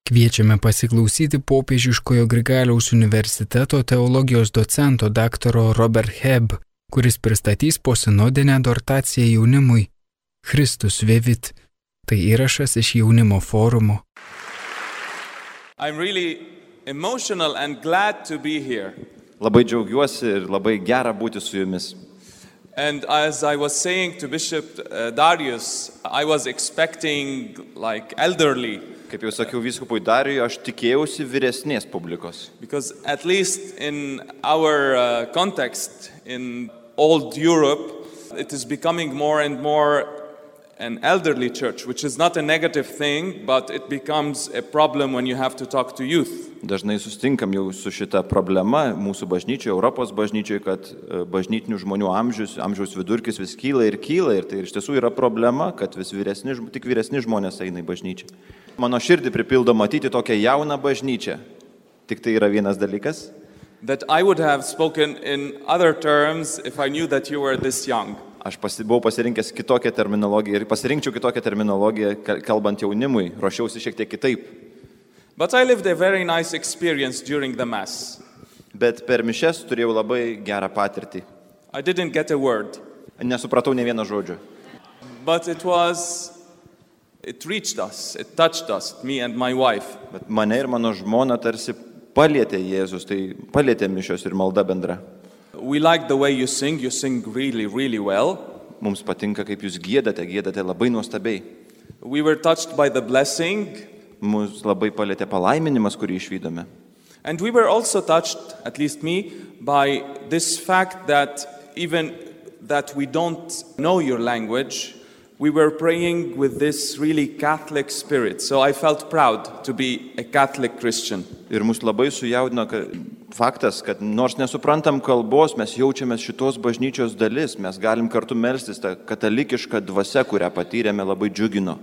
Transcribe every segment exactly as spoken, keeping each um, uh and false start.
Kviečiame pasiklausyti popiežiškojo Grigaliaus universiteto teologijos docento daktaro Robert Hebb, kuris pristatys posinodinę adhortaciją jaunimui Christus Vivit. Tai įrašas iš jaunimo forumo. I'm really emotional and glad to be here. Labai džiaugiuosi ir labai gera būti su jumis. And as I was saying to Bishop uh, Darius, I was expecting like elderly. Kaip jau sakiau vyskupui Darijui, aš tikėjausi vyresnės publikos. Because at least in our uh, context in old Europe, it is becoming more and more an elderly church, which is not a negative thing, but it becomes a problem when you have to talk to youth. Dažnai sustinkam jau su šita problema mūsų bažnyčioje, Europos bažnyčioje, kad bažnytinių žmonių amžius, amžiaus vidurkis vis kyla ir kyla, ir tai iš tiesų yra problema, kad vis vyresni, tik vyresni žmonės eina į bažnyčią. Mano širdį pripildo matyti tokią jauną bažnyčią. Tik tai yra vienas dalykas. That I would have spoken in other terms if I knew that you were this young. Aš pasi, buvau pasirinkęs kitokią terminologiją ir pasirinkčiau kitokią terminologiją, kalbant jaunimui, ruošiausi šiek tiek kitaip. But I lived a very nice experience during the Mass. Bet per mišias turėjau labai gerą patirtį. I didn't get a word. Nesupratau ne vieno žodžio. But it was, it reached us, it touched us, me and my wife. Bet mane ir mano žmona tarsi palietė Jėzus, tai palietė mišios ir malda bendra. We like the way you sing, you sing really, really well. Mums patinka, kaip jūs giedate, giedate labai nuostabiai. We were touched by the blessing. Mus labai palietė palaiminimas, kurį išvydome. And we were also touched, at least me, by this fact that even that we don't know your language, we were praying with this really Catholic spirit. So I felt proud to be a Catholic Christian. Ir mus labai sujaudino faktas, kad nors nesuprantam kalbos, mes jaučiamės šitos bažnyčios dalis, mes galim kartu melstis, tą katalikišką dvasią, kurią patyrėme, labai džiugino.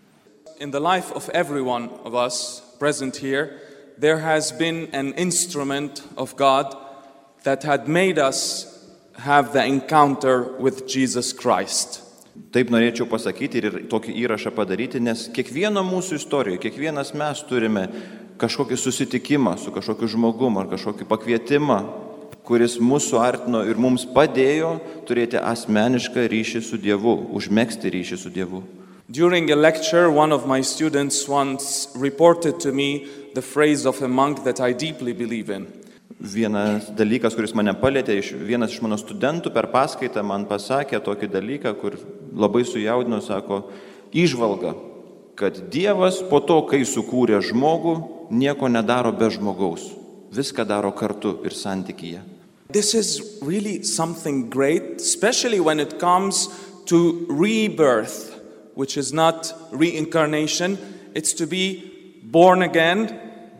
In the life of every one of us present here, there has been an instrument of God that had made us have the encounter with Jesus Christ. Taip norėčiau pasakyti ir tokį įrašą padaryti, nes kiekvieno mūsų istorijoje, kiekvienas mes turime kažkokį susitikimą su kažkokiu žmogumu ar kažkokį pakvietimą, kuris mūsų artino ir mums padėjo turėti asmenišką ryšį su Dievu, užmegzti ryšį su Dievu. During a lecture, one of my students once reported to me the phrase of a monk that I deeply believe in. Vienas dalykas, kuris mane palietė, vienas iš mano studentų per paskaitą man pasakė tokį dalyką, kur labai sujaudino, sako, įžvalga, kad Dievas po to, kai sukūrė žmogų, nieko nedaro be žmogaus. Viską daro kartu ir santykyje. This is really something great, especially when it comes to rebirth, which is not reincarnation. It's to be born again,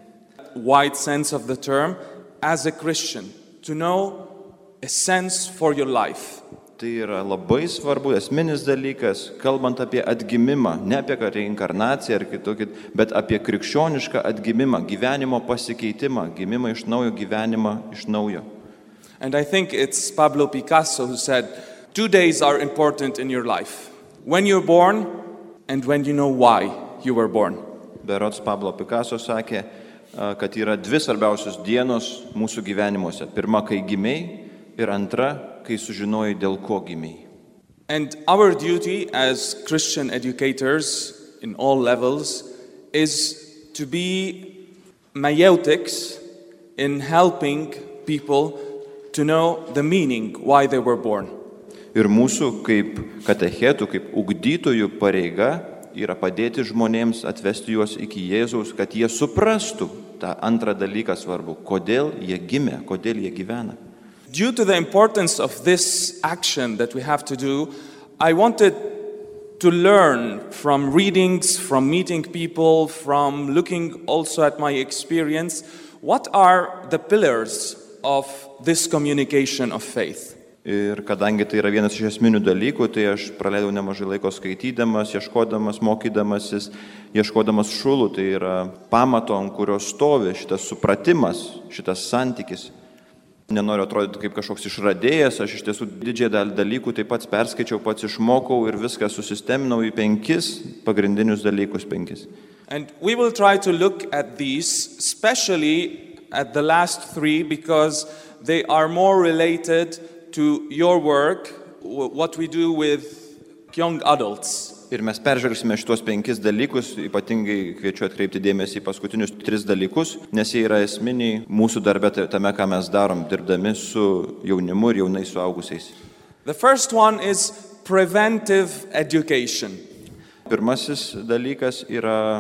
wide sense of the term, as a Christian, to know a sense for your life. Tai yra labai svarbu, esminis dalykas, kalbant apie atgimimą, ne apie reinkarnaciją ar kitokį, bet apie krikščionišką atgimimą, gyvenimo pasikeitimą, gimimą iš naujo, gyvenimą iš naujo. And I think it's Pablo Picasso who said, two days are important in your life. When you're born and when you know why you were born. Berods Pablo Picasso sakė, kad yra dvi svarbiausios dienos mūsų gyvenimuose. Pirma, kai gimei, ir antra, kai sužinojai, dėl ko gimei. And our duty as Christian educators in all levels is to be maiotics in helping people to know the meaning why they were born. Ir mūsų kaip katechetų, kaip ugdytojų pareiga yra padėti žmonėms, atvesti juos iki Jėzaus, kad jie suprastų tą antrą dalyką svarbu, kodėl jie gimė, kodėl jie gyvena. Due to the importance of this action that we have to do, I wanted to learn from readings, from meeting people, from looking also at my experience, what are the pillars of this communication of faith. Ir kadangi tai yra vienas iš esminių dalykų, tai aš praleidau nemažai laiko skaitydamas, ieškodamas, mokydamasis, ieškodamas šulų, tai yra pamato, ant kurio stovi šitas supratimas, šitas santykis. Nenoriu atrodyti kaip kažkoks išradėjas, aš iš tiesų didžiąją dalį dalykų taip pats perskaičiau, pats išmokau ir viską susisteminau į penkis pagrindinius dalykus penkis. And we will try to look at these, especially at the last three, because they are more related to your work, what we do with young adults. Ir mes peržvelgsime šitos penkis dalykus, ypatingai kviečiu atkreipti dėmesį į paskutinius tris dalykus, nes jie yra esminiai mūsų darbe tame, ką mes darom, dirbdami su jaunimu ir jaunais suaugusiais. The first one is preventive education. Pirmasis dalykas yra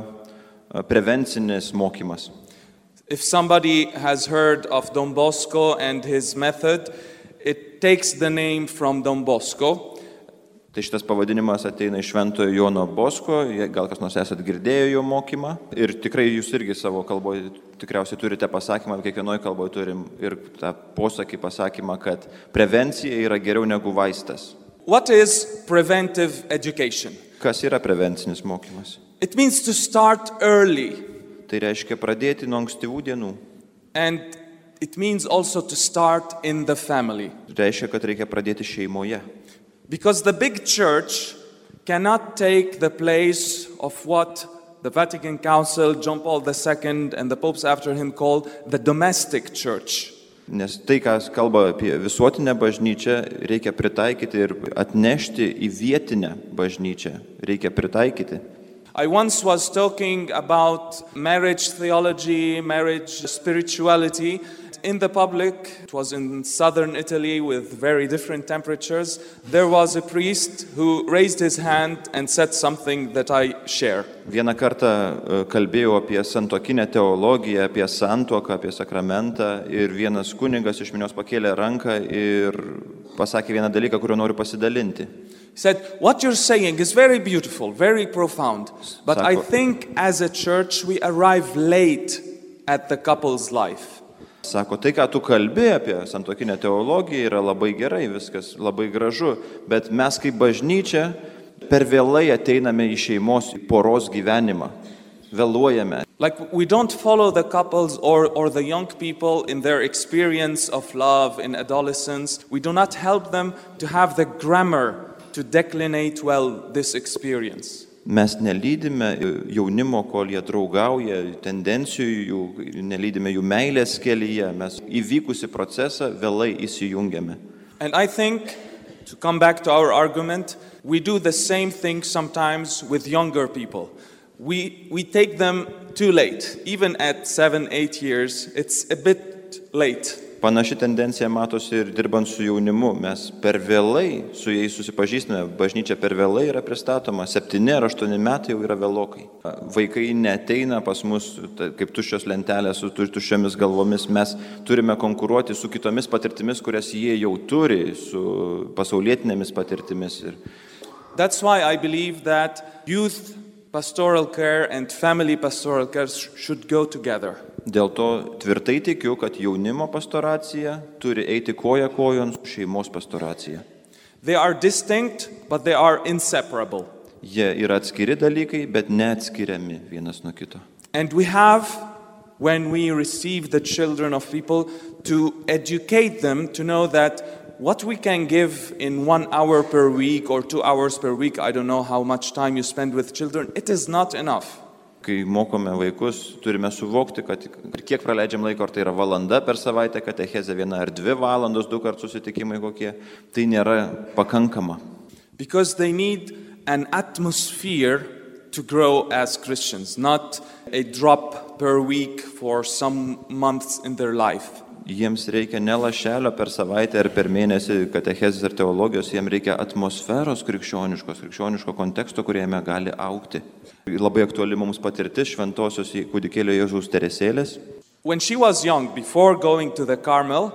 prevencinis mokymas. If somebody has heard of Don Bosco and his method, it takes the name from Don Bosco. Tai šitas pavadinimas ateina iš Šventojo Jono Bosko, gal kas nors esat girdėję jo mokymą. Ir tikrai jūs irgi savo kalboje tikriausiai turite pasakymą, kiekvienoje kalboje turim ir tą posakį pasakymą, kad prevencija yra geriau negu vaistas. What is preventive education? Kas yra prevencinis mokymas? It means to start early. Tai reiškia pradėti nuo ankstyvų dienų. And it means also to start in the family. Reiškia, kad reikia pradėti šeimoje. Because the big church cannot take the place of what the Vatican Council, John Paul the Second, and the popes after him called the domestic church. Nes tai, kas kalba apie visuotinę bažnyčią, reikia pritaikyti ir atnešti į vietinę bažnyčią. Reikia pritaikyti. I once was talking about marriage theology, marriage spirituality. In the public, it was in southern Italy with very different temperatures, there was a priest who raised his hand and said something that I share. Vieną kartą kalbėjau apie santuokinę teologiją, apie santuoką, apie sakramentą ir vienas kunigas iš minios pakėlė ranką ir pasakė vieną dalyką, kuriuo noriu pasidalinti. He said, what you're saying is very beautiful, very profound, but I think as a church we arrive late at the couple's life. Sako, tai, ką tu kalbi apie santuokinę teologiją, yra labai gerai, viskas labai gražu, bet mes kaip bažnyčia per vėlai ateiname į šeimos, į poros gyvenimą. Vėluojame. Like we don't follow the couples or, or the young people in their experience of love in adolescence. We do not help them to have the grammar to declinate well this experience. Mes nelydime jaunimo, kol jie draugauja, tendencijų, jų, nelydime jų meilės kelyje, mes įvykusi procesą vėlai įsijungiame. And I think, to come back to our argument, we do the same thing sometimes with younger people. We, we take them too late, even at seven, eight years, it's a bit late. Panaši tendencija matosi ir dirbant su jaunimu. Mes per vėlai su jais susipažįstame, bažnyčia per vėlai yra pristatoma, septyni ar aštuoni metai jau yra vėlokai. Vaikai neteina pas mus kaip tuščios lentelės su tuščiomis galvomis, mes turime konkuruoti su kitomis patirtimis, kurias jie jau turi, su pasaulietinėmis patirtimis. That's why I believe that youth pastoral care and family pastoral care should go together. Dėl to tvirtai tikiu, kad jaunimo pastoracija turi eiti koja kojon su šeimos pastoracija. They are distinct, but they are inseparable. Jie yra atskiri dalykai, bet neatskiriami vienas nuo kito. And we have, when we receive the children of people, to educate them to know that what we can give in one hour per week or two hours per week, I don't know how much time you spend with children, it is not enough. Kai mokome vaikus, turime suvokti, kad kiek praleidžiam laiko, ar tai yra valanda per savaitę, katechezė viena ar dvi valandos, du kart susitikimai kokie, tai nėra pakankama. Because they need an atmosphere to grow as Christians, not a drop per week for some months in their life. Jiems reikia ne lašelio per savaitę ar per mėnesį katechezės ir teologijos, jiems reikia atmosferos krikščioniškos, krikščioniško konteksto, kuriame gali augti. Labai aktuali mums patirtis šventosios kūdikėlio Jėzaus Teresėlės. When she was young, before going to the Carmel,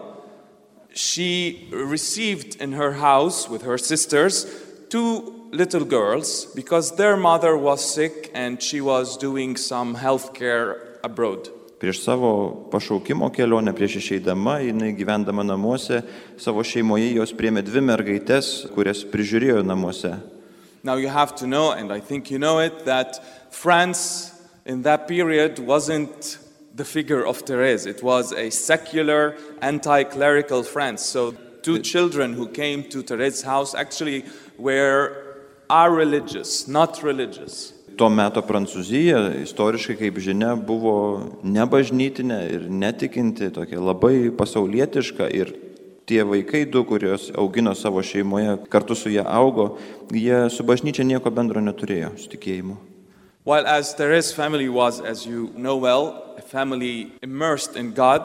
she received in her house with her sisters two little girls because their mother was sick and she was doing some health care abroad. Prieš savo pašaukimo kelionę, prieš išeidama, jinai gyvendama namuose, savo šeimoje jos priėmė dvi mergaitės, kurias prižiūrėjo namuose. Now you have to know, and I think you know it, that France in that period wasn't the figure of Therese. It was a secular, anti-clerical France. So two children who came to Therese's house actually were are religious, not religious. Tuo metu Prancūzija istoriškai, kaip žinia, buvo nebažnytinė ir netikinti, tokia labai pasaulietiška ir tie vaikai du, kurios augino savo šeimoje, kartu su jie augo, jie su bažnyčia nieko bendro neturėjo, su tikėjimu. While as Therese's family was, as you know well, a family immersed in God,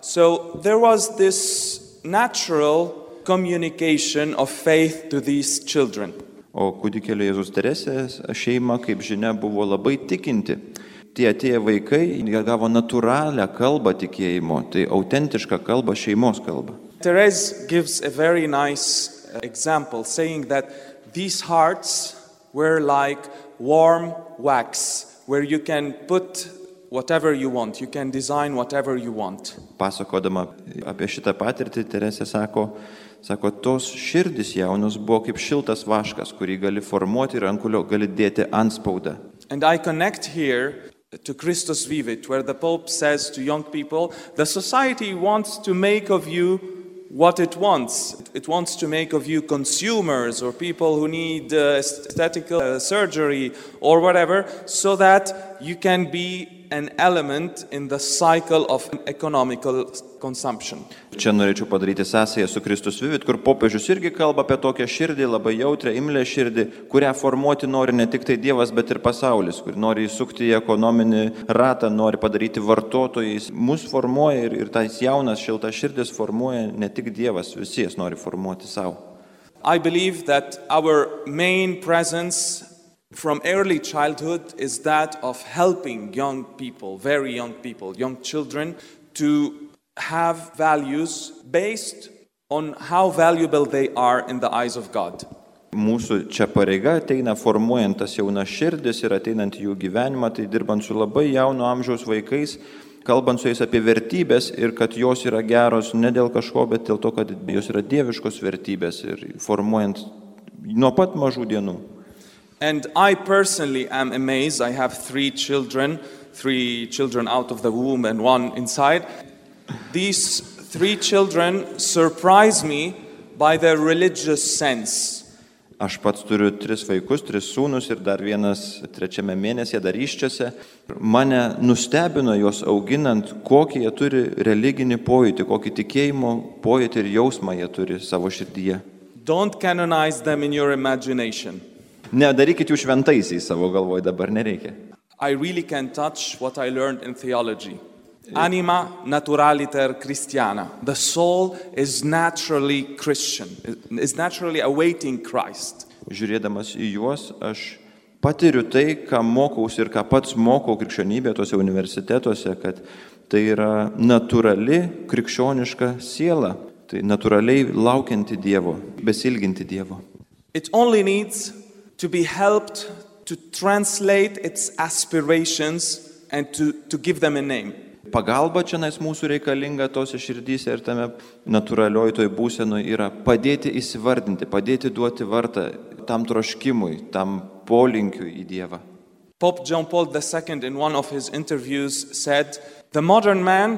so there was this natural communication of faith to these children. O kūdikėlio Jėzus Teresės šeima, kaip žinia, buvo labai tikinti. Tie atėję vaikai, jie gavo natūralią kalbą tikėjimo, tai autentišką kalbą, šeimos kalbą. Therese gives a very nice example, saying that these hearts were like warm wax, where you can put whatever you want, you can design whatever you want. Pasakodama apie šitą patirtį, Teresė sako, sako, tos širdis jaunos buvo kaip šiltas vaškas, kurį gali formuoti ir ant kurio gali dėti antspaudą. And I connect here to Christus Vivit, where the Pope says to young people, the society wants to make of you what it wants. It wants to make of you consumers or people who need uh, aesthetic uh, surgery or whatever, so that you can be an element in the cycle of economical consumption. Čia norėčiau padaryti sąsają su Kristus Vivit, kur popiežius irgi kalba apie tokią širdį, labai jautrią, imlią širdį, kurią formuoti nori ne tik tai Dievas, bet ir pasaulis, kur nori įsukti į ekonominį ratą, nori padaryti vartotojais. Mus formuoja ir, ir tais jaunas šiltas širdis formuoja ne tik Dievas, visi jas nori formuoti savo. I believe that our main presence from early childhood is that of helping young people, very young people, young children, to have values based on how valuable they are in the eyes of God. Mūsų čia pareiga ateina formuojant tas jaunas širdis ir ateinant jų gyvenimą, tai dirbant su labai jauno amžiaus vaikais, kalbant su jais apie vertybės ir kad jos yra geros ne dėl kažko, bet dėl to, kad jos yra dieviškos vertybės ir formuojant nuo pat mažų dienų. And I personally am amazed. I have three children, three children out of the womb and one inside. These three children surprise me by their religious sense. Aš pats turiu tris vaikus, tris sūnus ir dar vienas trečiame mėnesyje dar iščiose. Mane nustebino juos auginant, kokį jie turi religinį pojūtį, kokį tikėjimo pojūtį ir jausmą jie turi savo širdyje. Don't canonize them in your imagination. Nedarykit jų šventaisiais savo galvoj, dabar nereikia. I really can touch what I learned in theology. Anima naturaliter Christiana. The soul is naturally Christian, is naturally awaiting Christ. Žiūrėdamas į juos, aš patiriu tai, ką mokausi ir ką pats mokau krikščionybėje tose universitetuose, kad tai yra natūrali krikščioniška siela, tai natūraliai laukianti Dievo, besilginti Dievo. It only needs to be helped to translate its aspirations and to, to give them a name. Pagalba čia nais mūsų reikalinga tose širdyse ir tame natūralioj toj būsenoje yra padėti įsivardinti, padėti duoti vartą tam troškimui, tam polinkiui į Dievą. Pope John Paul the Second in one of his interviews said, the modern man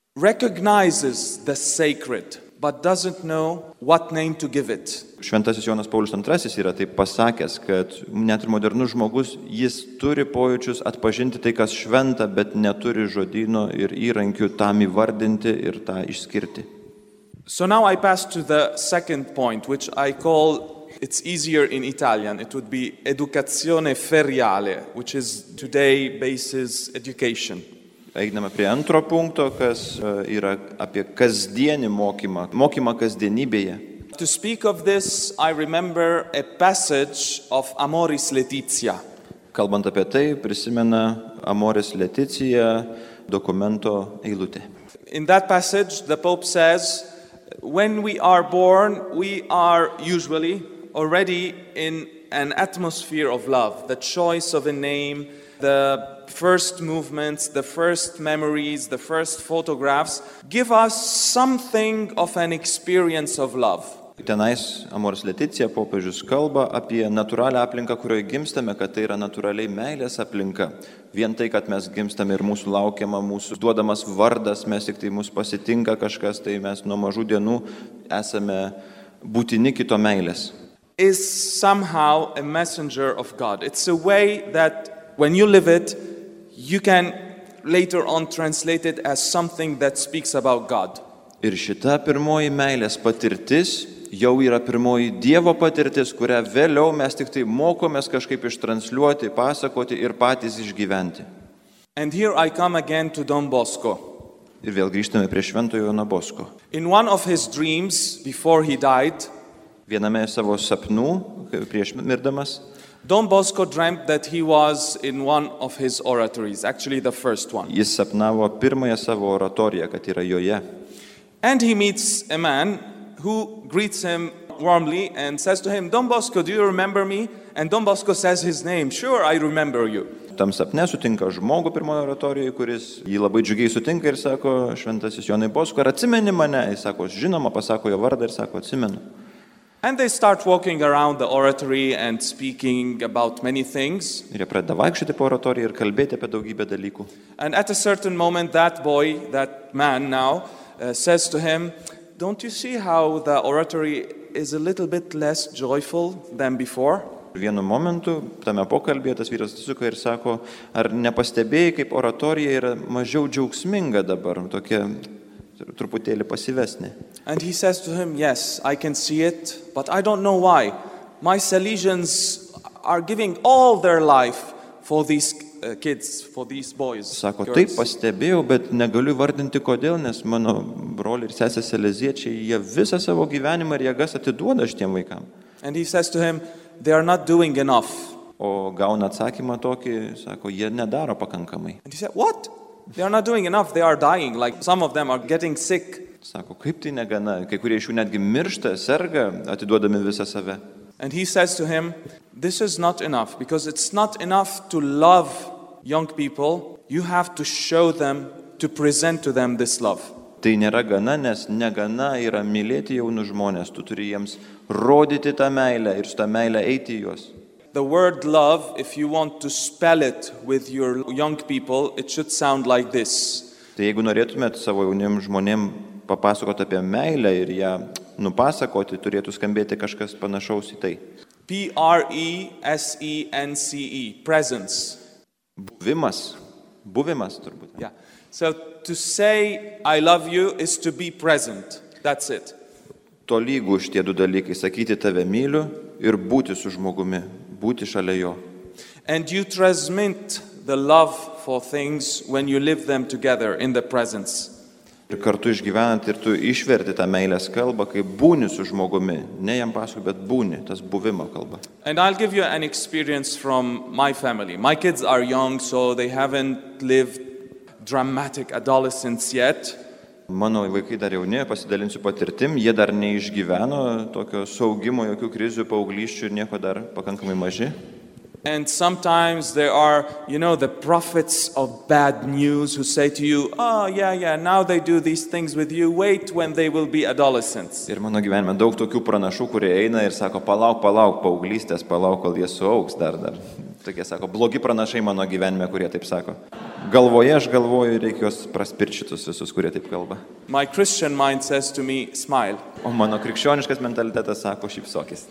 recognizes the sacred, but doesn't know what name to give it. Šventasis Jonas Paulius antrasis yra taip pasakęs, kad net ir modernus žmogus, jis turi pojūčius atpažinti tai, kas šventa, bet neturi žodyno ir įrankių tam įvardinti ir tą išskirti. So now I pass to the second point, which I call, it's easier in Italian, it would be educazione feriale, which is today basis education. Einame prie antro punkto, kas yra apie kasdienį mokymą, mokymą kasdienybėje. To speak of this, I remember a passage of Amoris Laetitia. Kalbant apie tai, prisimena Amoris Laetitia dokumento eilutė. In that passage, the Pope says, when we are born, we are usually already in an atmosphere of love, the choice of a name, the first movements, the first memories, the first photographs give us something of an experience of love. Tenais Amoris Laetitia popiežius kalba apie natūralią aplinką, kurioje gimstame, kad tai yra natūraliai meilės aplinka. Vien tai, kad mes gimstame ir mūsų laukiama, mūsų duodamas vardas, mes tik tai mūsų pasitinka kažkas, tai mes nuo mažų dienų esame būtini kito meilės. Is somehow a messenger of God. It's a way that when you live it, you can later on translate it as something that speaks about God. Ir šita pirmoji meilės patirtis jau yra pirmoji Dievo patirtis, kurią vėliau mes tik tai mokomės kažkaip ištransliuoti, pasakoti ir patys išgyventi. And here I come again to Don Bosco. Ir vėl grįžtame prie Šventojo Jono Bosko. In one of his dreams, before he died, Viename savo sapnų, prieš mirdamas, Don Bosco dreamt that he was in one of his oratories, actually the first one. jis sapnavo pirmąją savo oratoriją, kad yra joje. And he meets a man who greets him warmly and says to him, Don Bosco, do you remember me? And Don Bosco says his name, sure, I remember you. Tam sapne sutinka žmogų pirmojo oratorijoje, kuris jį labai džiugiai sutinka ir sako, Šventasis Jonai Bosko, ar atsimeni mane? Jis sako, žinoma, pasako jo vardą ir sako, atsimenu. And they start walking around the oratory and speaking about many things. Ir jie pradeda vaikščioti po oratoriją ir kalbėti apie daugybę dalykų. And at a certain moment, that boy, that man now, uh, says to him, don't you see how the oratory is a little bit less joyful than before? Vienu momentu tame pokalbėje tas vyras atsisuka ir sako, ar nepastebėjai, kaip oratorija yra mažiau džiaugsminga dabar, tokia truputėlį pasyvesnė. And he says to him, yes, I can see it, but I don't know why. My Salesians are giving all their life for these uh, kids, for these boys. Sako, girls." taip pastebėjau, bet negaliu vardinti kodėl, nes mano broliai ir sesės saleziečiai, jie visą savo gyvenimą ir jėgas atiduoda šitiem vaikam. And he says to him, they are not doing enough. O gauna atsakymą tokį, sako, jie nedaro pakankamai. And he said, what? They are not doing enough, they are dying, like some of them are getting sick. Sako, kaip tai negana, kai kurie iš jų netgi miršta, serga, atiduodami visą save. And he says to him, this is not enough, because it's not enough to love young people, you have to show them, to present to them this love. Tai nėra gana, nes negana yra mylėti jaunus žmonės, tu turi jiems rodyti tą meilę ir su tą meilę eiti į juos. The word love, if you want to spell it with your young people, it should sound like this. Tai jeigu norėtumėt savo jauniem žmonėm papasakoti apie meilę ir ją nupasakoti, turėtų skambėti kažkas panašaus į tai. P R E S E N C E, presence. Buvimas, buvimas turbūt. Yeah. So to say I love you is to be present. That's it. Tolygų šitie du dalykai, sakyti tave myliu ir būti su žmogumi, būti šalia jo. And you transmit the love for things when you live them together in the presence. Ir kartu išgyvenant ir tu išverti tą meilės kalbą, kai būni su žmogumi, ne jam paskui, bet būni, tas buvimo kalba. And I'll give you an experience from my family. My kids are young, so they haven't lived dramatic adolescence yet. Mano vaikai dar jauni, pasidalinsiu patirtim, jie dar neišgyveno tokio saugimo, jokių krizių, paauglysčių ir nieko dar pakankamai maži. And sometimes there are, you know, the prophets of bad news who say to you, oh, yeah, yeah, now they do these things with you, wait when they will be adolescents. Ir mano gyvenime daug tokių pranašų, kurie eina ir sako, palauk, palauk, paauglystės, palauk, kol jie suaugs dar, dar. Tokie sako, blogi pranašai mano gyvenime, kurie taip sako. Galvoje aš galvoju, reikia juos praspirčitus visus, kurie taip kalba. My Christian mind says to me, smile. O mano krikščioniškas mentalitetas sako, šypsokis.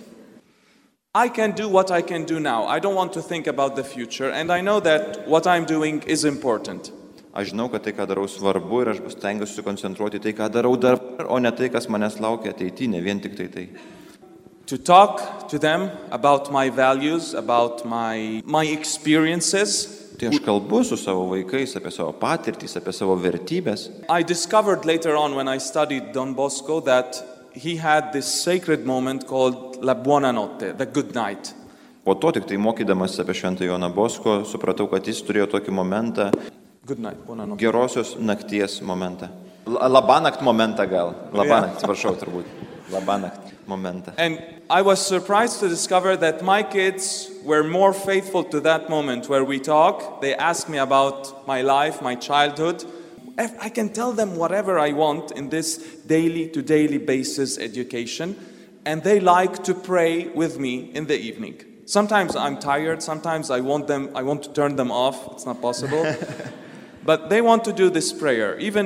I can do what I can do now. I don't want to think about the future, and I know that what I'm doing is important. Aš žinau, kad tai, ką darau, svarbu ir aš bus stengiuosi susikoncentruoti tai, ką darau dabar, o ne tai, kas manęs laukia ateityje, ne vien tik tai tai. To talk to them about my values, about my, my experiences. Tai aš kalbu su savo vaikais apie savo patirtys, apie savo vertybės. I discovered later on when I studied Don Bosco that he had this sacred moment called La Buonanotte, the good night. Po to tik tai mokydamas apie Šventą Joną Bosko, supratau, kad jis turėjo tokį momentą, Good night, buonanotte. gerosios nakties momentą. L- Labanakt momentą gal. Labanakt, atsiprašau turbūt. Labanakt momentą. And I was surprised to discover that my kids were more faithful to that moment where we talk. They ask me about my life, my childhood. I can tell them whatever I want in this daily to daily basis education. And they like to pray with me in the evening. Sometimes I'm tired, sometimes I want them, I want to turn them off. It's not possible. But they want to do this prayer. Even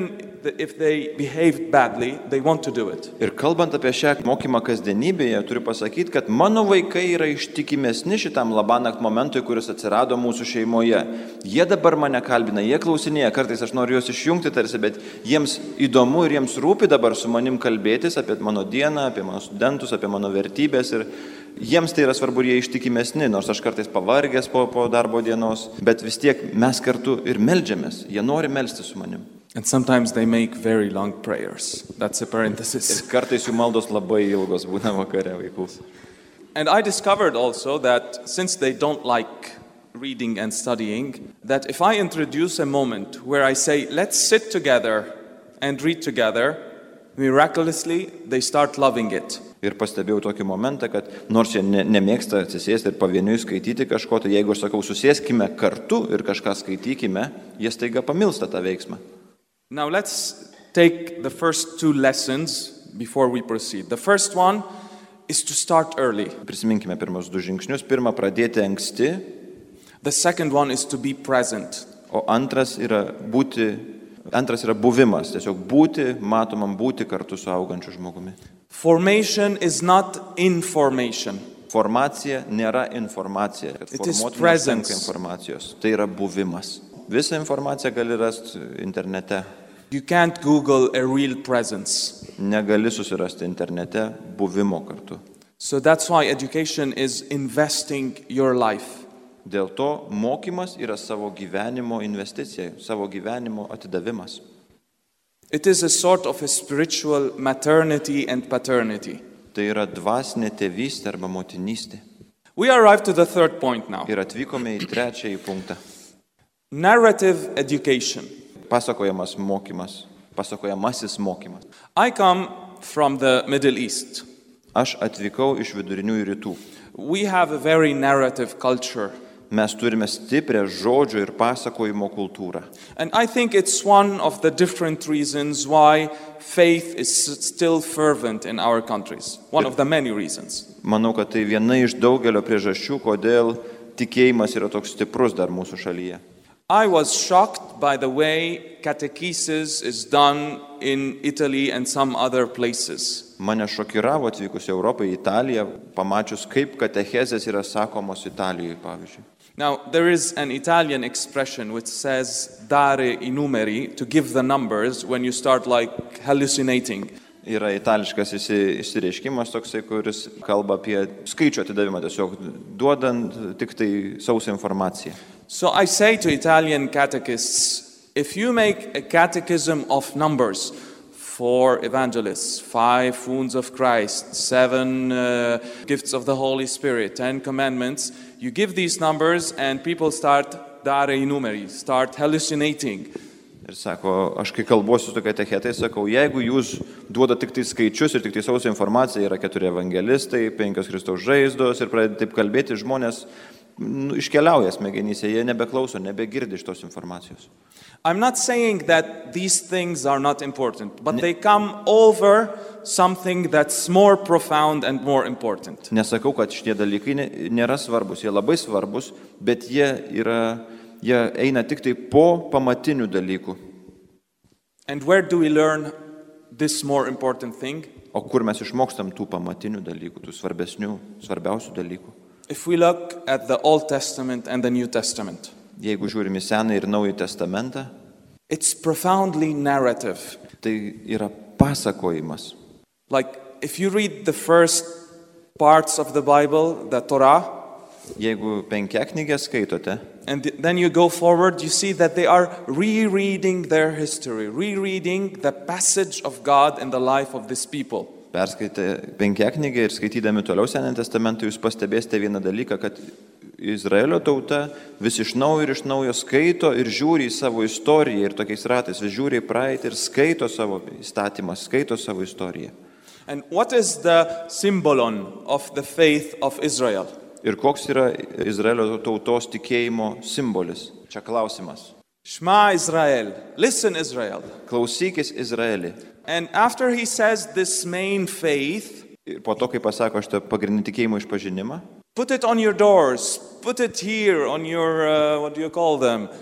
that if they behaved badly, they want to do it. Ir kalbant apie šią mokymą kasdienybėje, turiu pasakyti, kad mano vaikai yra ištikimesni šitam labanakt momentui, kuris atsirado mūsų šeimoje. Jie dabar mane kalbina, jie klausinėja, kartais aš noriu juos išjungti tarsi, bet jiems įdomu ir jiems rūpi dabar su manim kalbėtis apie mano dieną, apie mano studentus, apie mano vertybės ir jiems tai yra svarbu ir jie ištikimesni, nors aš kartais pavargęs po, po darbo dienos, bet vis tiek mes kartu ir meldžiamės, jie nori melstis su manim. And sometimes they make very long prayers. That's a parenthesis. Ir kartais jų maldos labai ilgos būna vakare vaikų. And I discovered also that since they don't like reading and studying, that if I introduce a moment where I say, let's sit together and read together, miraculously they start loving it. Ir pastebėjau tokį momentą, kad nors jie ne, nemėgsta atsisėsti ir pavieniui skaityti kažko, tai jeigu aš sakau, susėskime kartu ir kažką skaitykime, jie staiga pamilsta tą veiksmą. Now let's take the first two lessons before we proceed. The first one is to start early. Prisiminkime pirmus du žingsnius. Pirma, pradėti anksti. The second one is to be present. O antras yra būti, antras yra buvimas, tiesiog būti, matomam būti kartu su augančiu žmogumi. Formation is not information. Formacija nėra informacija, kad formuotume užtenka informacijos. Tai yra buvimas. Visą informaciją gali rasti internete. You can't Google a real presence. Negali susirasti internete buvimo kartu. So that's why education is investing your life. Dėl to mokymas yra savo gyvenimo investicija, savo gyvenimo atidavimas. It is a sort of a spiritual maternity and paternity. Tai yra dvasinė tėvystė arba motinystė. We arrive to the third point now. Ir atvykome į trečiąjį punktą. Narrative education. Pasakojamas mokymas, pasakojamasis mokymas. I come from the Middle East. Aš atvykau iš viduriniųjų rytų. We have a very narrative culture. Mes turime stiprią žodžio ir pasakojimo kultūrą. And I think it's one of the different reasons why faith is still fervent in our countries. One of the many reasons. Manau, kad tai viena iš daugelio priežasčių, kodėl tikėjimas yra toks stiprus dar mūsų šalyje. I was shocked by the way catechesis is done in Italy and some other places. Mane šokiravo atvykus į Europą, į Italiją, pamačius, kaip katechezės yra sakomos Italijoje, pavyzdžiui. Now, there is an Italian expression which says dare i numeri, to give the numbers when you start like hallucinating. Yra itališkas išsireiškimas toksai, kuris kalba apie skaičių atidavimą, tiesiog duodant tik tai sausą informaciją. So I say to Italian catechists, if you make a catechism of numbers, four evangelists, five wounds of Christ, seven uh, gifts of the Holy Spirit, ten commandments, you give these numbers and people start dare i numeri, start hallucinating. Ir sako, aš kai kalbuosiu su katechetai, sakau, jeigu jūs duoda tik tai skaičius ir tik tai sausą informaciją, yra keturi evangelistai, penkios Kristaus žaizdos ir pradeda taip kalbėti, žmonės nu, iškeliauja smegenyse, jie nebeklauso, nebegirdi iš tos informacijos. I'm not saying that these things are not important, but they come over something that's more profound and more important. Nesakau, kad šitie dalykai nėra svarbus, jie labai svarbus, bet jie yra, jie eina tik tai po pamatinių dalykų. And where do we learn this more important thing? O kur mes išmokstam tų pamatinių dalykų, tų svarbesnių, svarbiausių dalykų? If we look at the Old Testament and the New Testament, jeigu žiūrime Senąjį ir Naująjį testamentą, it's profoundly narrative. Tai yra pasakojimas. Like if you read the first parts of the Bible, the Torah, jeigu penkiaknygę skaitote, and then you go forward, you see that they are rereading their history, rereading the passage of God in the life of these people. Perskaitę penkiaknygę ir skaitydami toliau Senąjį testamentą, jūs pastebėsite vieną dalyką, kad Izraelio tauta vis iš naujo ir iš naujo skaito ir žiūri į savo istoriją ir tokiais ratais, vis žiūri į praeitį ir skaito savo įstatymą, skaito savo istoriją. And what is the symbolon of the faith of Israel? Ir koks yra Izraelio tautos tikėjimo simbolis? Čia klausimas. Shema Israel, listen Israel. Klausykis Izraelį. And after he says this main faith, ir po to, kai pasako šitą pagrindinį tikėjimo išpažinimą, put it on your doors, put it here on your, uh, what do you call them?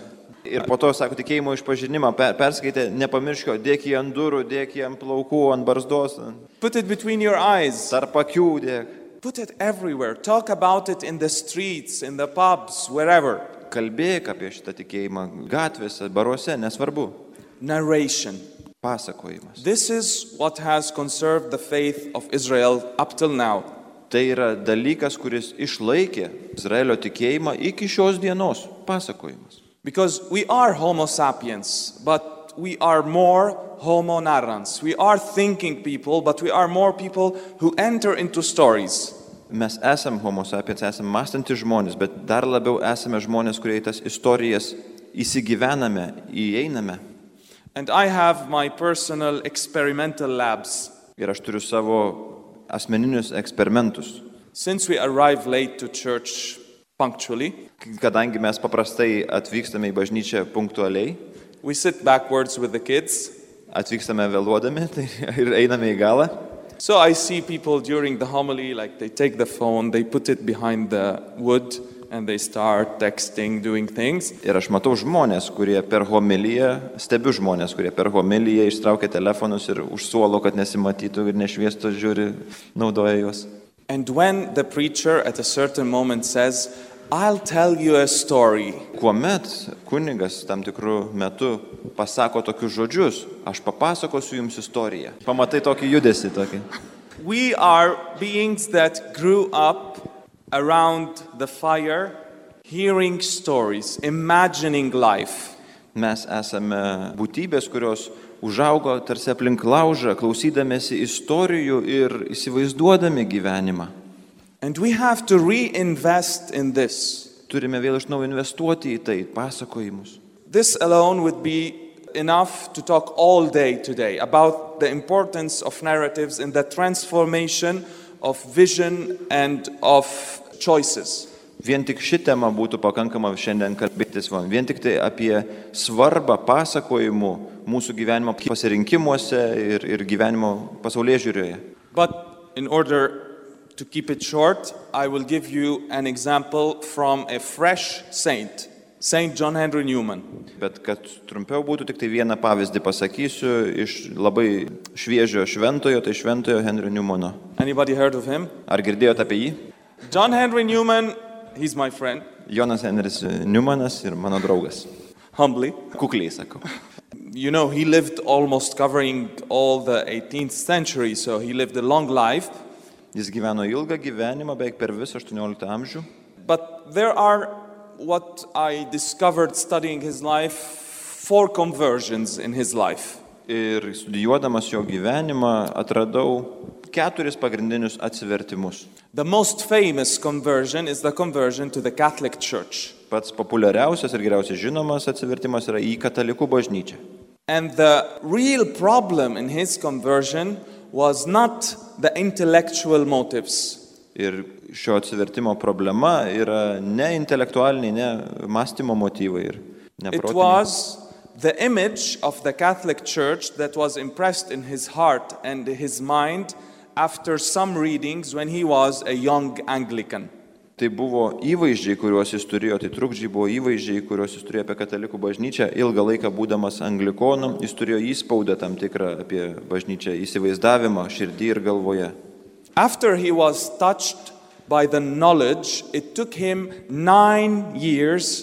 Ir po to, sako, tikėjimo išpažinimą per, perskaitė, nepamirškio, dėk jį ant durų, dėk jį ant plaukų, ant barzdos, Put it between your eyes. tarp akių dėk. Put it everywhere. Talk about it in the streets, in the pubs, wherever. Kalbėk apie šitą tikėjimą gatvėse, baruose, nesvarbu. Narration. Pasakojimas. This is what has conserved the faith of Israel up till now. Tai yra dalykas, kuris išlaikė Izraelio tikėjimą iki šios dienos. Pasakojimas. Because we are Homo sapiens, but we are more Homo narrans. We are thinking people, but we are more people who enter into stories. Mes esam homo sapiens, esam mąstantys žmonės, bet dar labiau esame žmonės, kurie į tas istorijas įsigyvename, įeiname. And I have my personal experimental labs. Ir aš turiu savo asmeninius eksperimentus. Since we arrive late to church punctually, Kadangi mes paprastai atvykstame į bažnyčią punktualiai, we sit backwards with the kids. atvykstame vėluodami tai ir einame į galą. So I see people during the homily, like they take the phone, they put it behind the wood, and they start texting, doing things. Ir aš matau žmonės, kurie per homiliją, stebiu žmonės, kurie per homiliją ištraukia telefonus ir už suolo, kad nesimatytų ir nešviestų, žiūri, naudoja juos. And when the preacher at a certain moment says, I'll tell you a story, Kuomet kunigas tam tikrų metų pasako tokius žodžius, aš papasakosiu jums istoriją. Pamatai tokį judesį tokį. we are beings that grew up around the fire, hearing stories, imagining life. Mes esame būtybės, kurios užaugo tarsi aplink laužą, klausydamėsi istorijų ir įsivaizduodami gyvenimą. And we have to reinvest in this. Turime vėl iš naujo investuoti į tai, pasakojimus. This alone would be enough to talk all day today about the importance of narratives in the transformation of vision and of choices. Vien tik ši tema būtų pakankama šiandien kalbėtis, vien tik tai apie svarbą pasakojimų mūsų gyvenimo pasirinkimuose ir, ir gyvenimo pasaulėžiūrėje. But in order to keep it short, I will give you an example from a fresh saint, Saint John Henry Newman. Bet kad trumpiau būtų, tik tai vieną pavyzdį pasakysiu iš labai šviežio šventojo, tai šventojo Henry Newmano. Anybody heard of him? Ar girdėjote apie jį? John Henry Newman, he's my friend, Jonas Henris Newmanas ir mano draugas. humbly. Kukliai sakau. You know, he lived almost covering all the eighteenth century, so he lived a long life. Jis gyveno ilgą gyvenimą, beveik per visą aštuonioliktą amžių. But there are, what I discovered studying his life, four conversions in his life. Ir studijuodamas jo gyvenimą atradau keturis pagrindinius atsivertimus. The most famous conversion is the conversion to the Catholic Church. Pats populiariausias ir geriausiai žinomas atsivertimas yra į katalikų bažnyčią. And the real problem in his conversion was not the intellectual motives. Ir šio atsivertimo problema yra ne intelektualiniai, ne mąstymo motyvai ir ne It protiniai. was the image of the Catholic Church that was impressed in his heart and his mind after some readings when he was a young Anglican. Tai buvo įvaizdžiai, kuriuos jis turėjo, tai trukdžiai buvo įvaizdžiai, kuriuos jis turėjo apie katalikų bažnyčią. Ilgą laiką būdamas anglikonu, jis turėjo įspaudą tam tikrą apie bažnyčią, įsivaizdavimą širdį ir galvoje. After he was touched by the knowledge, it took him nine years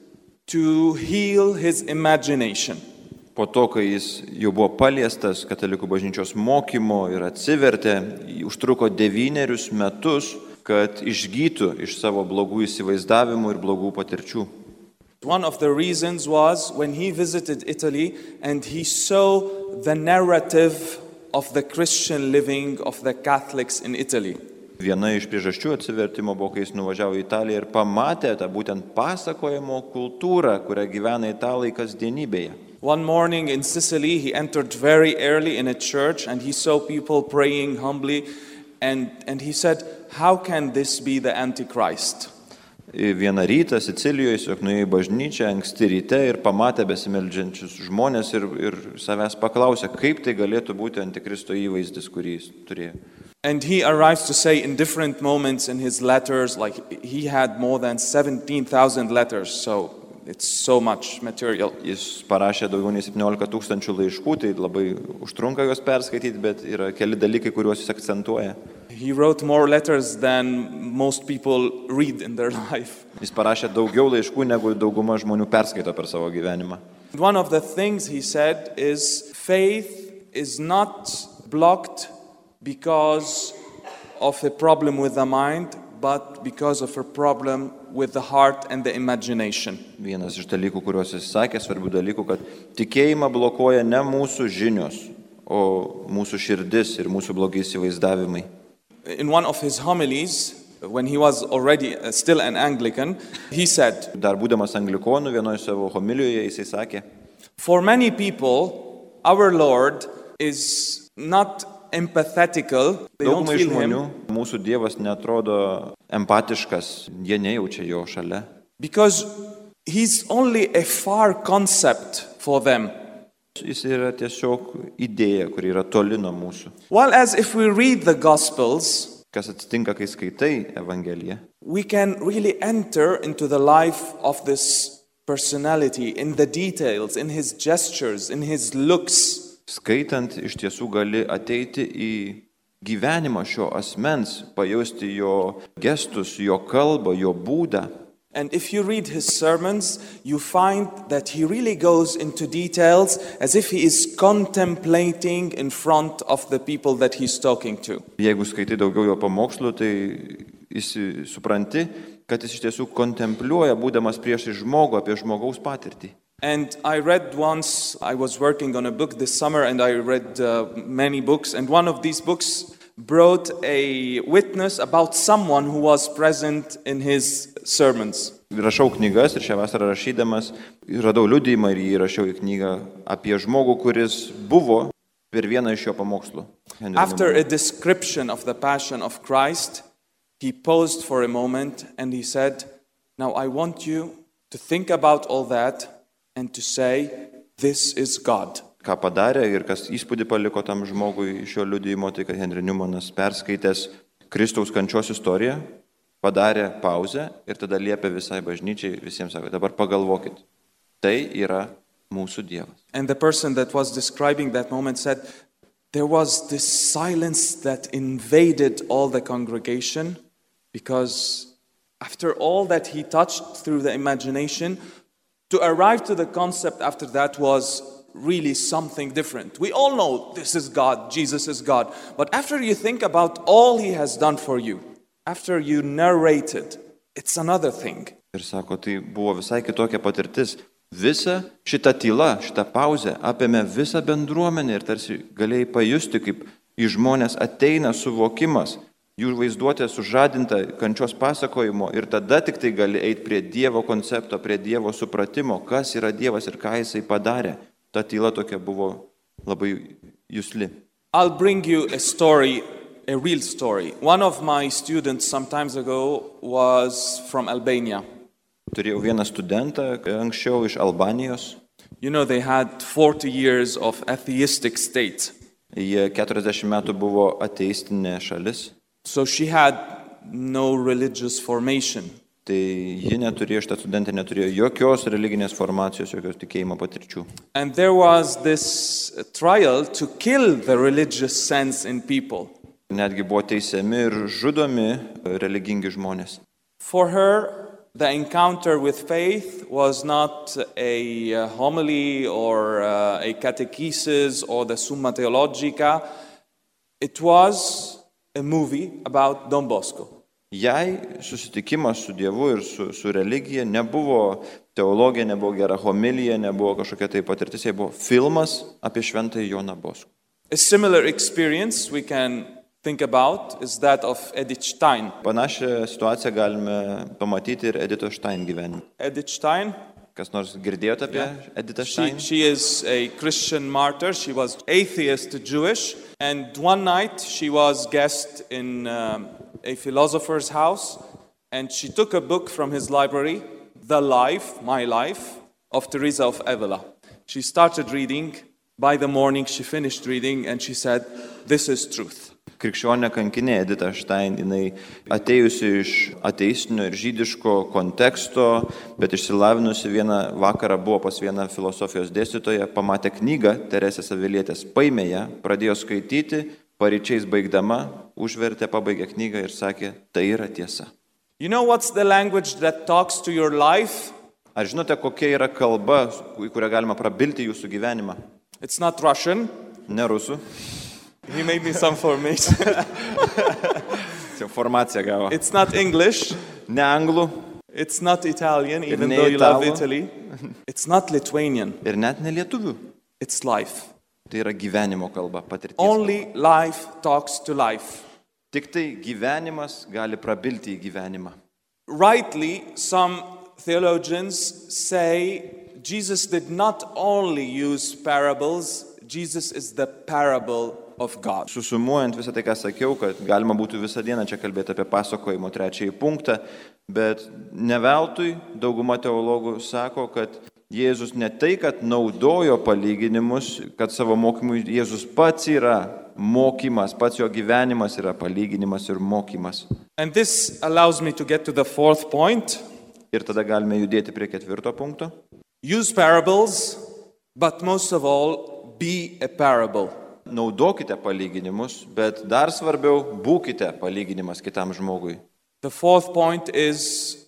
to heal his imagination. Po to, kai jis jau buvo paliestas katalikų bažnyčios mokymo ir atsivertė, užtruko devynerius metus, kad išgytų iš savo blogų įsivaizdavimų ir blogų patirčių. One of the reasons was when he visited Italy and he saw the narrative of the Christian living of the Catholics in Italy. Viena iš priežasčių atsivertimo buvo, kai jis nuvažiavo į Italiją ir pamatė tą būtent pasakojimo kultūrą, kurią gyvena italai kasdienybėje. One morning in Sicily, he entered very early in a church and he saw people praying humbly and, and he said, how can this be the Antichrist? Vieną rytą Sicilijoje jis nuėjo į bažnyčią anksti ryte ir pamatė besimeldžiančius žmonės ir, ir savęs paklausė, kaip tai galėtų būti Antikristo įvaizdis, kurį jis turėjo. And he arrives to say in different moments in his letters, like he had more than seventeen thousand letters, so It's so much material. Jis parašė daugiau nei septyniolika tūkstančių laiškų, tai labai užtrunka juos perskaityti, bet yra keli dalykai, kuriuos jis akcentuoja. He wrote more letters than most people read in their life. Jis parašė daugiau laiškų, negu dauguma žmonių perskaito per savo gyvenimą. One of the things he said is faith is not blocked because of a problem with the mind, but because of a problem with the heart and the imagination. Vienas iš dalykų, kuriuos jis sakė, svarbių dalykų, kad tikėjimą blokuoja ne mūsų žinios, o mūsų širdis ir mūsų blogi įsivaizdavimai. In one of his homilies, when he was already uh, still an Anglican, he said, Dar būdamas anglikonu, vienoje savo homilijoje jisai sakė, for many people, our Lord is not empathetical. They don't daugumai feel žmonių him mūsų Dievas netrodo empatiškas, jie nejaučia jo šalia. because he's only a far concept for them. Jis yra tiesiog idėja, kuri yra toli nuo mūsų. While as if we read the Gospels, Kas atsitinka, kai skaitai Evangeliją? we can really enter into the life of this personality, in the details, in his gestures, in his looks. Skaitant, iš tiesų gali ateiti į gyvenimą šio asmens, pajusti jo gestus, jo kalbą, jo būdą. And if you read his sermons, you find that he really goes into details as if he is contemplating in front of the people that he's talking to. Jeigu skaitai daugiau jo pamokslų, tai jis supranti, kad jis iš tiesų kontempliuoja, būdamas priešai žmogų, apie žmogaus patirtį. And I read once, I was working on a book this summer and I read uh, many books, and one of these books brought a witness about someone who was present in his sermons. Rašau knygas ir šią vasarą rašydamas radau liudijimą ir jį rašiau į knygą apie žmogų, kuris buvo per vieną iš jo pamokslų. After a description of the passion of Christ, he paused for a moment and he said, now I want you to think about all that and to say, this is God. Ką padarė ir kas įspūdį paliko tam žmogui iš jo liudijimo, tai kad Henry Newmanas perskaitęs Kristaus kančios istoriją, padarė pauzę ir tada liepė visai bažnyčiai, visiems sako, dabar pagalvokit, tai yra mūsų Dievas. And the person that was describing that moment said, there was this silence that invaded all the congregation because after all that he touched through the imagination, to arrive to the concept after that was really something different. We all know this is God, Jesus is God. But after you think about all he has done for you, after you narrate it, it's another thing. Ir sako, tai buvo visai kitokia patirtis. Visa šita tyla, šita pauzė apėmė visą bendruomenę ir tarsi galėjai pajusti, kaip į žmonės ateina suvokimas, jų vaizduotė sužadinta kančios pasakojimo ir tada tik tai gali eiti prie Dievo koncepto, prie Dievo supratimo, kas yra Dievas ir ką jisai padarė. Ta tyla tokia buvo labai jusli. I'll bring you a story, a real story. One of my students some times ago was from Albania. Turėjau vieną studentą anksčiau iš Albanijos. You know, they had forty years of atheistic state. Jie keturiasdešimt metų buvo ateistinė šalis. So she had no religious formation. Tai ji neturėjo, šitą studentę neturėjo jokios religinės formacijos, jokios tikėjimo patirčių. And there was this trial to kill the religious sense in people. Netgi buvo teisiami ir žudomi religingi žmonės. For her, the encounter with faith was not a homily or a catechesis or the Summa Theologica. It was a movie about Don Bosco. Jai susitikimas su Dievu ir su, su religija nebuvo teologija, nebuvo gera homilija, nebuvo kažkokia tai patirtis, jai buvo filmas apie šventąjį Joną Bosco. A similar experience we can think about is that of Edith Stein. Panašią situaciją galime pamatyti ir Edito Stein gyvenime. Edith Stein, Kas nors girdėjote apie Editą she, Stein? she is a Christian martyr. She was atheist Jewish. And one night she was guest in um, a philosopher's house. And she took a book from his library, The Life, My Life, of Teresa of Avila. She started reading. By the morning she finished reading and she said, this is truth. krikščionė kankinė Edita Stein, jinai atėjusi iš ateistinio ir žydiško konteksto, bet išsilavinusi vieną vakarą buvo pas vieną filosofijos dėstytoją, pamatė knygą Teresės Avilietės, paėmė ją, pradėjo skaityti, paryčiais baigdama, užvertė, pabaigė knygą ir sakė, tai yra tiesa. You know what's the language that talks to your life? Ar žinote, kokia yra kalba, į kurią galima prabilti jūsų gyvenimą? It's not Russian. Ne rusų. He made me some formation. Informaciją gavo. It's not English. Ne anglų. It's not Italian, even ne though you love italų. Italy. It's not Lithuanian. Ir net ne lietuvių. It's life. Tai yra gyvenimo kalba, patirties. Only life talks to life. Tik tai gyvenimas gali prabilti į gyvenimą. Rightly, some theologians say Jesus did not only use parables, Jesus is the parable of God. Susumuojant visą tai, ką sakiau, kad galima būtų visą dieną čia kalbėti apie pasakojimo trečiąjį punktą, bet ne veltui dauguma teologų sako, kad Jėzus ne tai, kad naudojo palyginimus, kad savo mokymui Jėzus pats yra mokymas, pats jo gyvenimas yra palyginimas ir mokymas. And this allows me to get to the fourth point. Ir tada galime judėti prie ketvirto punkto. Use parables, but most of all, be a parable. Naudokite palyginimus, bet dar svarbiau, būkite palyginimas kitam žmogui. The fourth point is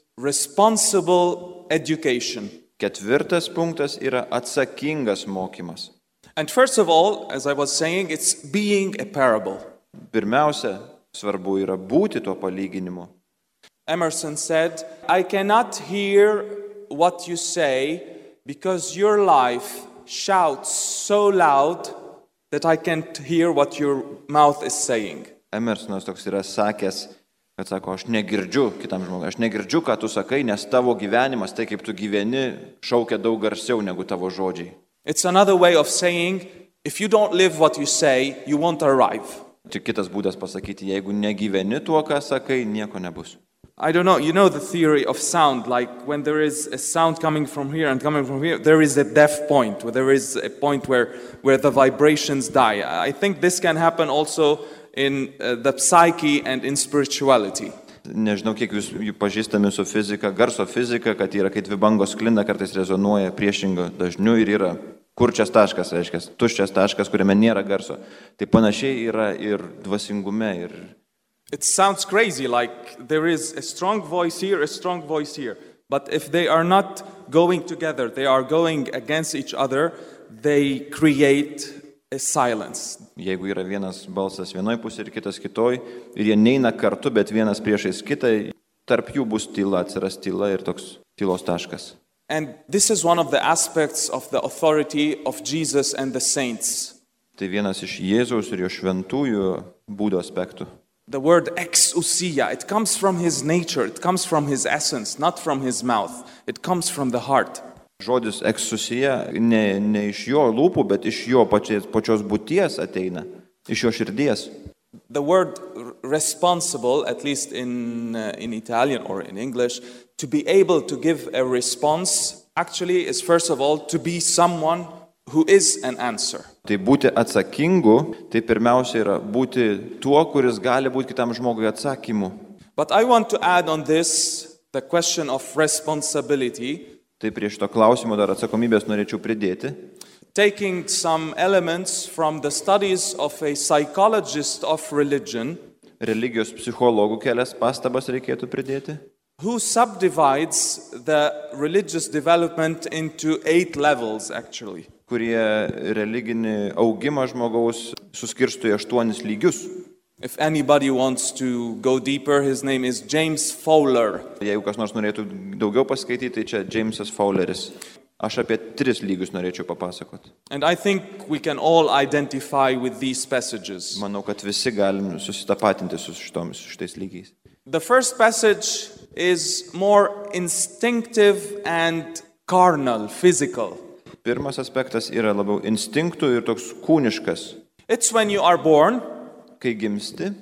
responsible education. Ketvirtas punktas yra atsakingas mokymas. And first of all, as I was saying, it's being a parable. Pirmiausia, svarbu yra būti tuo palyginimu. Emerson said, I cannot hear what you say because your life shouts so loud that I can't hear what your mouth is saying. Emersonas toks yra sakęs, kad sako, aš negirdžiu kitam žmogui, aš negirdžiu, ką tu sakai, nes tavo gyvenimas, tai kaip tu gyveni, šaukia daug garsiau negu tavo žodžiai. It's another way of saying, if you don't live what you say, you won't arrive. Tik kitas būdas pasakyti, jeigu negyveni tuo, ką sakai, nieko nebus. I don't know, you know the theory of sound, like when there is a sound coming from here and coming from here, there is a deaf point, where there is a point where, where the vibrations die. I think this can happen also in uh, the psyche and in spirituality. Nežinau, kiek jūs jų pažįstami su fizika, garso fizika, kad yra, kai dvi bangos sklinda, kartais rezonuoja priešingo dažniu ir yra kurčias taškas, reiškia, tuščias taškas, kuriame nėra garso. Tai panašiai yra ir dvasingume. Ir... It sounds crazy, like there is a strong voice here, a strong voice here. But if they are not going together, they are going against each other, they create a silence. Jeigu yra vienas balsas vienoj pusėje ir kitas kitoj, ir jie neina kartu, bet vienas priešais kitą, tarp jų bus tyla, atsiras tyla ir toks tylos taškas. And this is one of the aspects of the authority of Jesus and the saints. Tai vienas iš Jėzaus ir jo šventųjų būdo aspektų. The word exousia, it comes from his nature, it comes from his essence, not from his mouth. It comes from the heart. Žodis eksusija ne, ne iš jo lūpų, bet iš jo pačios, pačios būties ateina, iš jo širdies. The word responsible, at least in, uh, in Italian or in English, to be able to give a response, actually is first of all to be someone who is an answer. Tai būti atsakingu, tai pirmiausia yra būti tuo, kuris gali būti kitam žmogui atsakymu. But I want to add on this the question of responsibility. Tai prie šito klausimo dar atsakomybės norėčiau pridėti. Taking some elements from the studies of a psychologist of religion. Religijos psichologų kelias pastabas reikėtų pridėti. Who subdivides the religious development into eight levels actually. Kurie religinį augimą žmogaus suskirsto į aštuonis lygius. If anybody wants to go deeper, his name is James Fowler. Jeigu kas nors norėtų daugiau paskaityti, tai čia Jamesas Fowleris. Aš apie tris lygius norėčiau papasakoti. And I think we can all identify with these passages. Manau, kad visi galim susitapatinti su šitomis, šitais lygiais. The first passage is more instinctive and carnal, physical. Pirmas aspektas yra labiau instinktų ir toks kūniškas. It's when you are born. Kai gimsti.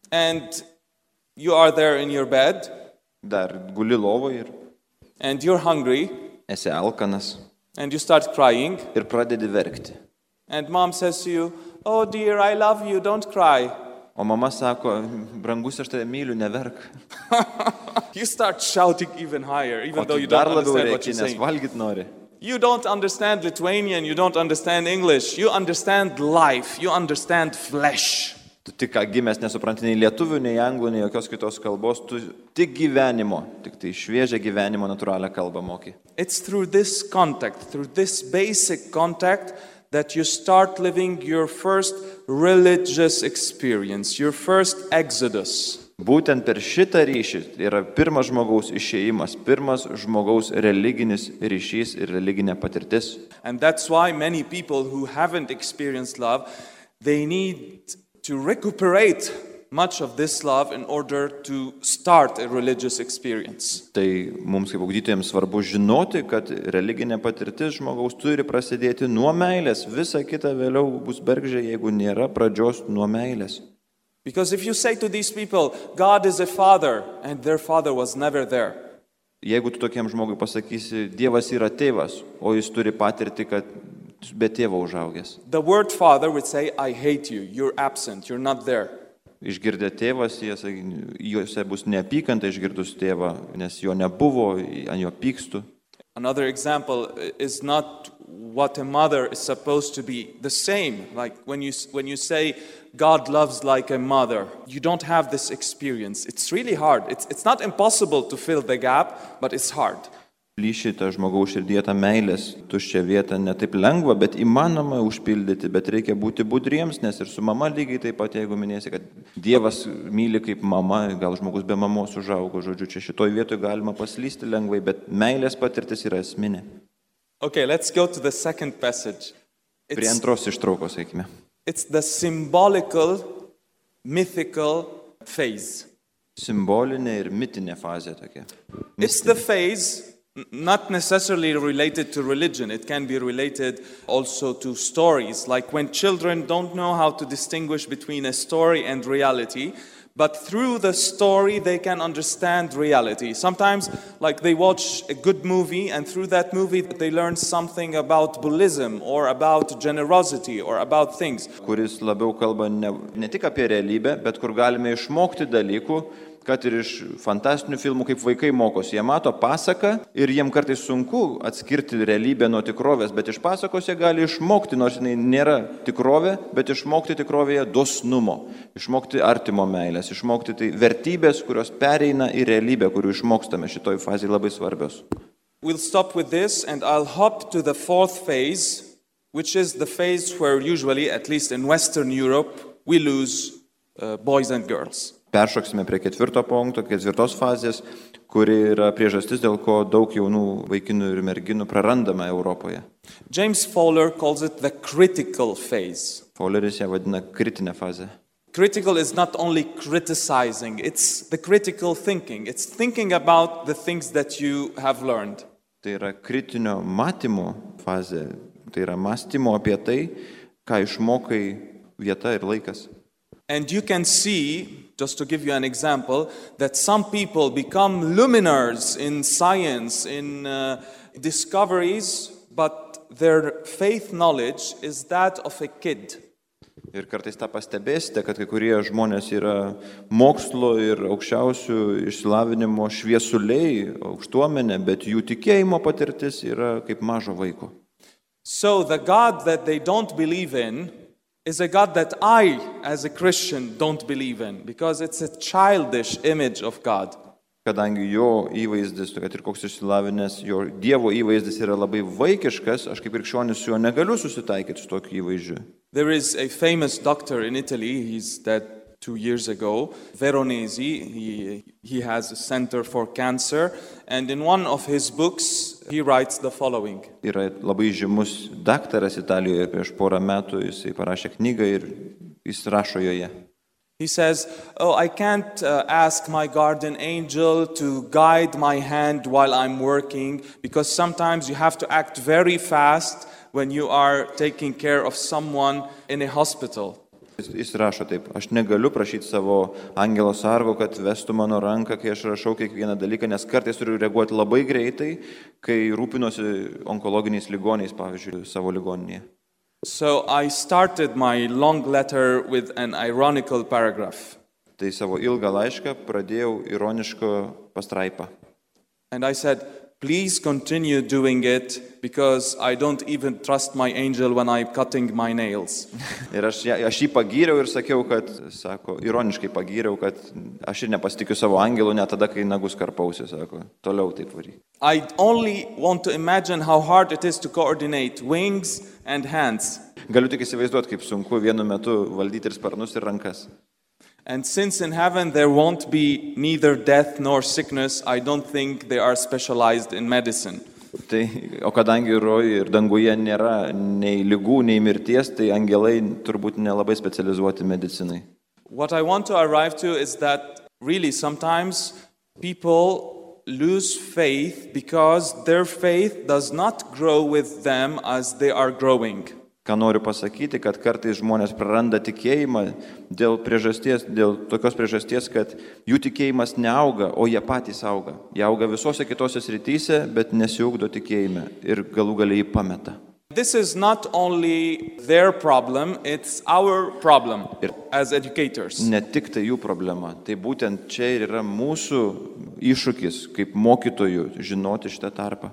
And you are there in your bed. Dar guli lovoje ir. And you're hungry. Esi alkanas. And you start crying. Ir pradedi verkti. And mom says to you, oh dear, I love you, don't cry. O mama sako, brangus, aš tave myliu, neverk. You start shouting even higher, even O though tu you dar don't labiau understand what reikia, you're nes saying. valgyt nori. You don't understand Lithuanian, you don't understand English, you understand life, you understand flesh. Tu tik ką gimęs nesupranti nei lietuvių, nei anglų, nei jokios kitos kalbos, tu tik gyvenimo, tik tai šviežią gyvenimo natūralią kalbą moki. It's through this contact, through this basic contact, that you start living your first religious experience, your first exodus. Būtent per šitą ryšį yra pirmas žmogaus išėjimas, pirmas žmogaus religinis ryšys ir religinė patirtis. And that's why many people who haven't experienced love, they need to recuperate much of this love in order to start a religious experience. Tai mums kaip ugdytojams svarbu žinoti, kad religinė patirtis žmogaus turi prasidėti nuo meilės, visa kita vėliau bus bergždžia, jeigu nėra pradžios nuo meilės. Because if you say to these people, God is a father, and their father was never there. Jeigu tu tokiam žmogui pasakysi, Dievas yra tėvas, o jis turi patirti, kad be tėvo užaugęs. The word father would say, I hate you, you're absent, you're not there. Išgirdę tėvas, jie, juose bus neapykanta išgirdus tėvą, nes jo nebuvo, ant jo pykstu. Another example is not what a mother is supposed to be. The same, like when you when you say God loves like a mother, you don't have this experience. It's really hard. It's it's not impossible to fill the gap, but it's hard. Plyšį tą žmogaus širdyje, tą meilės tuščią vietą ne taip lengva, bet įmanoma užpildyti, bet reikia būti budriems, nes ir su mama lygiai taip pat, jeigu minėsi, kad Dievas myli kaip mama, gal žmogus be mamos užaugo, žodžiu, čia šitoj vietoj galima paslysti lengvai, bet meilės patirtis yra esminė. Okay, let's go to the second passage. Prie It's, antros ištraukos, eikime. it's the symbolical, mythical phase. Simbolinė ir mitinė fazė tokia. It's the phase not necessarily related to religion. It can be related also to stories, like when children don't know how to distinguish between a story and reality, but through the story they can understand reality. Sometimes, like they watch a good movie, and through that movie they learn something about Buddhism or about generosity or about things. Kuris labiau kalba ne, ne tik apie realybę, bet kur galime išmokti dalykų, kad ir iš fantastinių filmų, kaip vaikai mokosi. Jie mato pasaką ir jiem kartais sunku atskirti realybę nuo tikrovės, bet iš pasakos jie gali išmokti, nors jinai nėra tikrovė, bet išmokti tikrovėje dosnumo, išmokti artimo meilės, išmokti tai vertybės, kurios pereina į realybę, kurių išmokstame šitoj fazėje labai svarbios. We'll stop with this and I'll hop to the fourth phase, which is the phase where usually, at least in Western Europe, we lose uh, boys and girls. Peršoksime prie ketvirto punkto, ketvirtos fazės, kuri yra priežastis, dėl ko daug jaunų vaikinų ir merginų prarandama Europoje. James Fowler calls it the critical phase. Fowleris ją vadina kritinę fazę. Critical is not only criticizing, it's the critical thinking. It's thinking about the things that you have learned. Tai yra kritinio matymo fazė, tai yra mąstymo apie tai, ką išmokai vieta ir laikas. And you can see, just to give you an example, that some people become luminaries in science, in uh, discoveries, but their faith knowledge is that of a kid. Ir kartais tą pastebėsite, kad kai kurie žmonės yra mokslo ir aukščiausių išsilavinimo šviesuliai, aukštuomenė, bet jų tikėjimo patirtis yra kaip mažo vaiko. So the God that they don't believe in is a God that I, as a Christian, don't believe in, because it's a childish image of God. Kadangi jo įvaizdis, kad ir koks išsilavinęs, jo Dievo įvaizdis yra labai vaikiškas, aš kaip krikščionis su juo negaliu susitaikyti su tokiu įvaizdžiu. There is a famous doctor in Italy, he's dead two years ago, Veronese, he, he has a center for cancer, and in one of his books, he writes the following. Yra labai žymus daktaras Italijoje, prieš porą metų jisai parašė knygą ir jis rašo joje. He says, oh, I can't uh, ask my guardian angel to guide my hand while I'm working, because sometimes you have to act very fast when you are taking care of someone in a hospital. Jis rašo taip, aš negaliu prašyti savo angelo sargo, kad vestų mano ranką, kai aš rašau kiekvieną dalyką, nes kartais turiu reaguoti labai greitai, kai rūpinosi onkologiniais ligoniais, pavyzdžiui, savo ligoninėje. So I started my long letter with an ironical paragraph. Tai savo ilgą laišką pradėjau ironišką pastraipą. And I said, please continue doing it because I don't even trust my angel when I'm cutting my nails. Ir aš, aš jį pagyriau ir sakiau, kad, sako, ironiškai pagyriau, kad aš ir nepasitikiu savo angelu net tada, kai nagus karpausi, sako, toliau taip varyk. I only want to imagine how hard it is to coordinate wings and hands. Galiu tik įsivaizduoti, kaip sunku vienu metu valdyti ir sparnus ir rankas. And since in heaven there won't be neither death nor sickness, I don't think they are specialized in medicine. Tai, o kadangi rojuje ir danguje nėra nei ligų, nei mirties, tai angelai turbūt nelabai specializuoti medicinai. What I want to arrive to is that really sometimes people lose faith because their faith does not grow with them as they are growing. Ką noriu pasakyti, kad kartais žmonės praranda tikėjimą dėl priežasties, dėl tokios priežasties, kad jų tikėjimas neauga, o jie patys auga. Jie auga visose kitose srityse, bet nesiugdo tikėjime ir galų galiai jį pameta. This is not only their problem, it's our problem as educators. Ne tik tai jų problema, tai būtent čia ir yra mūsų iššūkis kaip mokytojų žinoti šitą tarpą.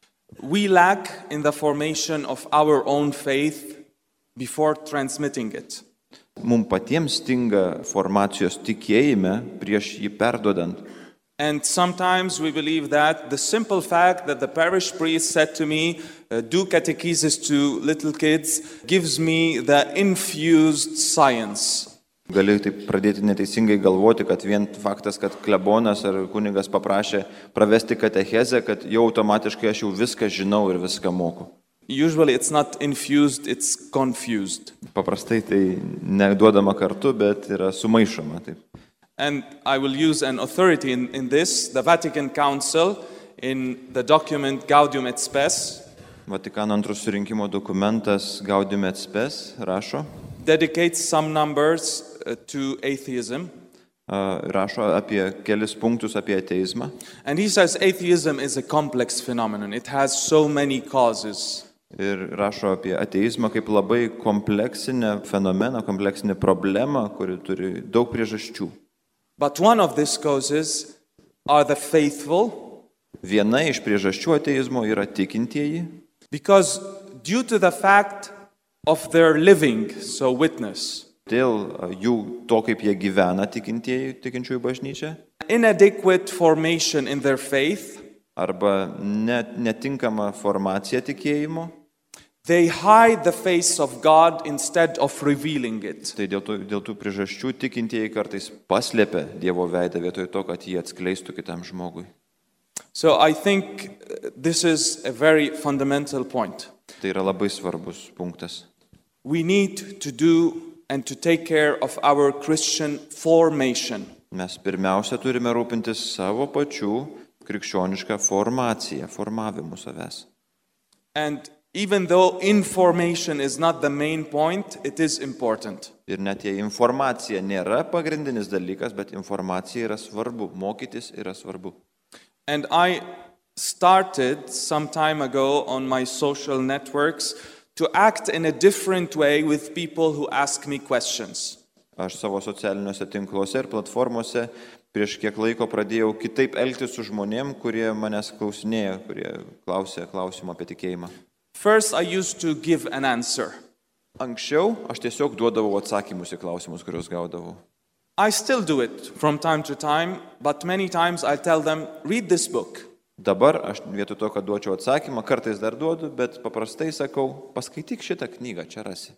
We lack in the formation of our own faith before transmitting it. Mums patiems stinga formacijos tikėjime prieš jį perduodant. And sometimes we believe that the simple fact that the parish priest said to me, uh, do catechesis to little kids, gives me the infused science. Gali taip pradėti neteisingai galvoti, kad vien faktas, kad klebonas ar kunigas paprašė pravesti katechezę, kad jau automatiškai aš jau viską žinau ir viską moku. Usually it's not infused, it's confused. Paprastai tai neduodama kartu, bet yra sumaišoma. Taip. And I will use an authority in, in this, the Vatican Council, in the document Gaudium et Spes. Vatikano antrojo susirinkimo dokumentas Gaudium et Spes rašo. Dedicates some numbers uh, to atheism. Uh, rašo apie kelis punktus apie ateizmą. And he says atheism is a complex phenomenon. It has so many causes. Ir rašo apie ateizmą kaip labai kompleksinę fenomeną, kompleksinę problemą, kuri turi daug priežasčių. But one of these causes are the faithful. Viena iš priežasčių ateizmo yra tikintieji. Because due to the fact of their living, so witness. Dėl jų to, kaip jie gyvena tikintieji, tikinčiųjų bažnyčia. Inadequate formation in their faith. Arba net, netinkama formacija tikėjimo. They hide the face of God instead of revealing it. Tai dėl, to, dėl tų priežasčių tikintieji kartais paslėpia Dievo veidą vietoj to, kad jį atskleistų kitam žmogui. So I think this is a very fundamental point. Tai yra labai svarbus punktas. We need to do and to take care of our Christian formation. Mes pirmiausia turime rūpintis savo pačių krikščionišką formaciją, formavimu savęs. And even though information is not the main point, it is important. Ir net jei informacija nėra pagrindinis dalykas, bet informacija yra svarbu, mokytis yra svarbu. And I started some time ago on my social networks to act in a different way with people who ask me questions. Aš savo socialiniuose tinkluose ir platformose prieš kiek laiko pradėjau kitaip elgtis su žmonėm, kurie manęs klausinėjo, kurie klausė klausimą apie tikėjimą. First, I used to give an answer. Anksčiau aš tiesiog duodavau atsakymus į klausimus, kuriuos gaudavau. I still do it from time to time, but many times I tell them, read this book. Dabar aš vietoj to, kad duočiau atsakymą, kartais dar duodu, bet paprastai sakau, paskaityk šitą knygą, čia rasi.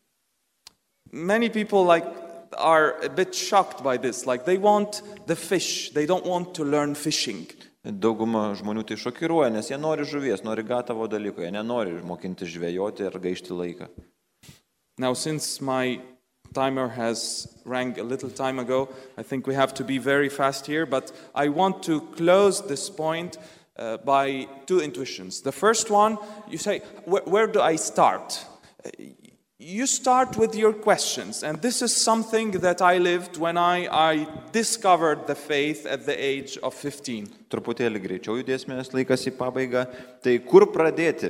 Many people like are a bit shocked by this, like they want the fish, they don't want to learn fishing. Dauguma žmonių tai šokiruoja, nes jie nori žuvies, nori gatavo dalyko, jie nenori mokinti žvejoti ir gaišti laiką. Now, since my timer has rang a little time ago, I think we have to be very fast here, but I want to close this point uh, by two intuitions. The first one, you say, where, where do I start? Uh, you start with your questions, and this is something that I lived when I, I discovered the faith at the age of fifteen. Truputėlį greičiau judėsime, nes laikas į pabaigą. Tai kur pradėti?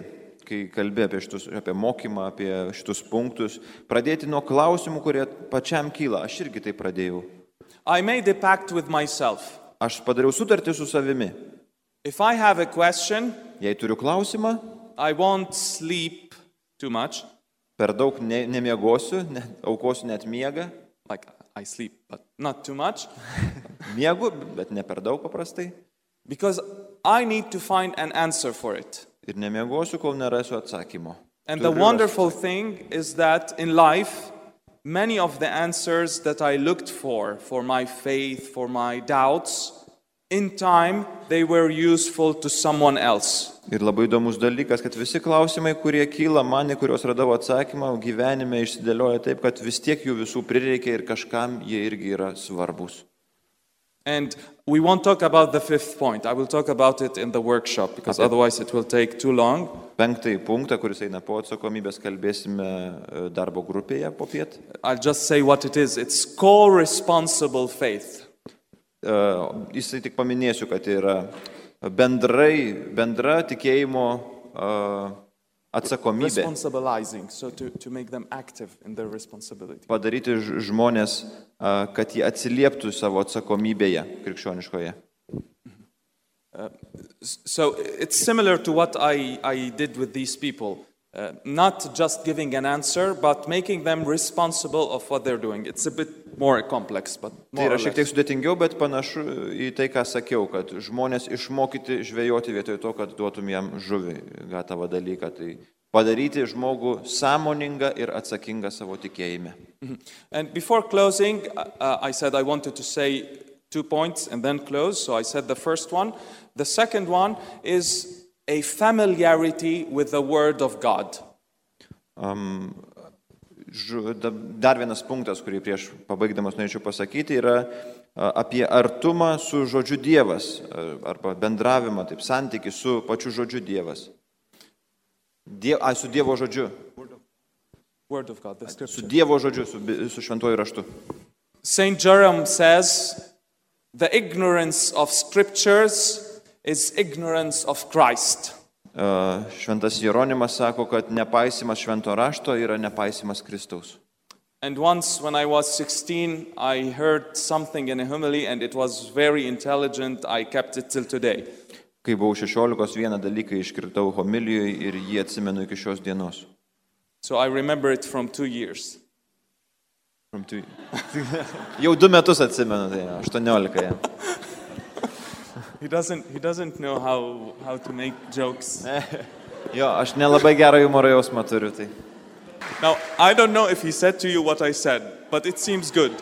kai kalbė apie, šitus, apie mokymą, apie šitus punktus, pradėti nuo klausimų, kurie pačiam kyla. Aš irgi tai pradėjau. I made a pact with myself. Aš padariau sutartį su savimi. If I have a question, Jei turiu klausimą, I won't sleep too much. per daug ne, nemiegosiu, ne, aukosiu net miegą. Like I sleep, but not too much. Miegu, bet ne per daug paprastai. Because I need to find an answer for it. Ir nemiegosiu, kol nerasiu atsakymo. And the Turiu wonderful rasti. thing is that in life, many of the answers that I looked for, for my faith, for my doubts, in time they were useful to someone else. Ir labai įdomus dalykas, kad visi klausimai, kurie kyla man, į kuriuos radau atsakymą, gyvenime išsidėlioja taip, kad vis tiek jų visų prireikia ir kažkam jie irgi yra svarbus. And we won't talk about the fifth point. I will talk about it in the workshop, because Okay. otherwise it will take too long. Penktąjį punktą, kuris eina po atsakomybės, kalbėsime e, darbo grupėje po piet. I'll just say what it is. It's co-responsible faith. Uh, Jisai tik paminėsiu, kad tai yra bendrai, bendra tikėjimo uh, atsakomybė. Responsibilizing, so to, to make them active in their responsibility. Padaryti ž- žmonės, uh, kad jie atsilieptų savo atsakomybėje krikščioniškoje. So it's similar to what I, I did with these people. Uh, not just giving an answer, but making them responsible of what they're doing. It's a bit more complex, but Tai more or yra šiek tiek less. sudėtingiau, bet panašu į tai, ką sakiau, kad žmonės išmokyti žvejoti vietoj to, kad duotum jam žuvį, gatavą dalyką. Tai padaryti žmogų sąmoningą ir atsakingą savo tikėjime. And before closing, uh, I said I wanted to say two points and then close. So I said the first one. The second one is a familiarity with the Word of God. Um, žu, da, dar vienas punktas, kurį prieš pabaigdamas norėčiau pasakyti, yra a, apie artumą su žodžiu Dievas, a, arba bendravimą, taip, santykį su pačiu žodžiu Dievas. Die, a, su Dievo žodžiu. Word of God, the Su Scripture. Dievo žodžiu, su, bi- su šventuoju raštu. Saint Jerome says, the ignorance of Scriptures is ignorance of Christ. A, Šventas Jeronimas sako, kad nepaisimas švento rašto yra nepaisimas Kristaus. And once when I was sixteen, I heard something in a homily and it was very intelligent. I kept it till today. Kai buvau šešiolikos, vieną dalyką iškirtau homilijoje ir jį atsimenu iki šios dienos. So I remember it from two years. Jau du metus atsimenu, tai aštuoniolika. Ja. He doesn't, he doesn't know how, how to make jokes. Jo, aš nelabai gerą humoro jausmą turiu. Tai. Now, I don't know if he said to you what I said, but it seems good.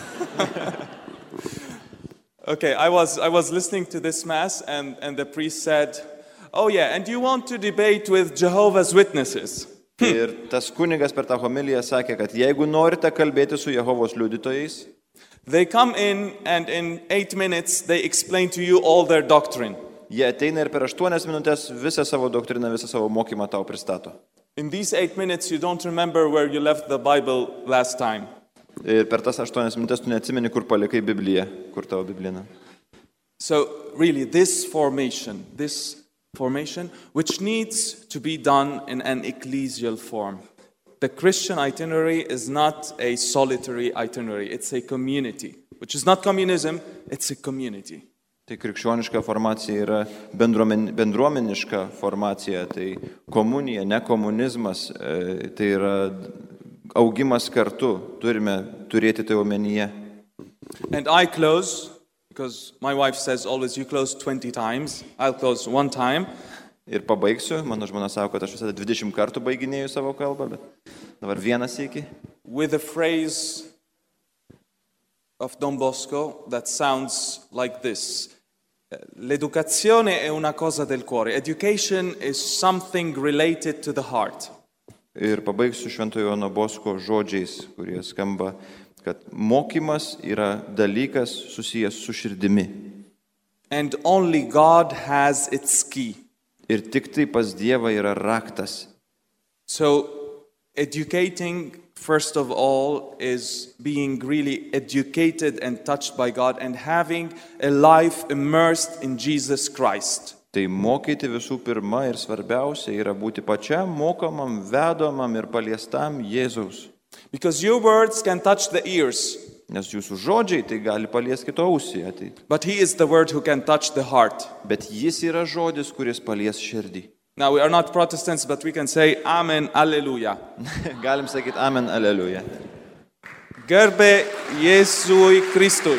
Okay, I was, I was listening to this mass and, and the priest said, oh yeah, and you want to debate with Jehovah's Witnesses. Ir tas kunigas per tą homiliją sakė, kad jeigu norite kalbėti su Jehovos liudytojais, They come in and in eight minutes they explain to you all their doctrine. jie ateina ir per aštuonias minutės visą savo doktriną, visą savo mokymą tau pristato. In these eight minutes you don't remember where you left the Bible last time. Ir per tas aštuonias minutės tu neatsimeni, kur palikai Bibliją, kur tavo Biblina. So really this formation, this formation, which needs to be done in an ecclesial form. The Christian itinerary is not a solitary itinerary, it's a community, which is not communism, it's a community. Tai krikščioniška formacija yra bendruomen, bendruomeniška formacija, tai komunija, ne komunizmas, e, tai yra augimas kartu, turime turėti tai omenyje. And I close, because my wife says always you close twenty times, I'll close one time. Ir pabaigsiu, mano žmona sako, kad aš visada dvidešimt kartų baiginėjau savo kalbą, bet dabar vienas iki. With a phrase of Don Bosco that sounds like this. L'educazione è una cosa del cuore. Education is something related to the heart. Ir pabaigsiu Šventojo Jono Bosko žodžiais, kurie skamba, kad mokymas yra dalykas susijęs su širdimi. And only God has its key. Ir tik tai pas Dievą yra raktas. So educating, first of all, is being really educated and touched by God and having a life immersed in Jesus Christ. Tai mokyti visų pirma ir svarbiausia yra būti pačiam mokomam, vedomam ir paliestam Jėzaus. Because your words can touch the ears, Nes jūsų žodžiai tai gali paliesti kito ausį ateiti. but He is the word who can touch the heart. Bet jis yra žodis, kuris palies širdį. Now, we are not Protestants, but we can say Amen, Alleluia. Galim sakyti amen, aleliuja. Garbė Jėzui Kristui.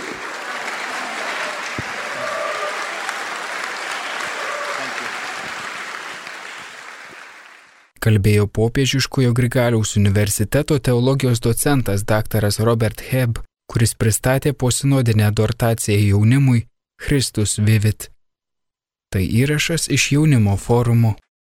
Kalbėjo Popiežiškojo Grigaliaus universiteto teologijos docentas daktaras Robert Hebb, kuris pristatė posinodinę adhortaciją jaunimui Christus Vivit. Tai įrašas iš jaunimo forumo.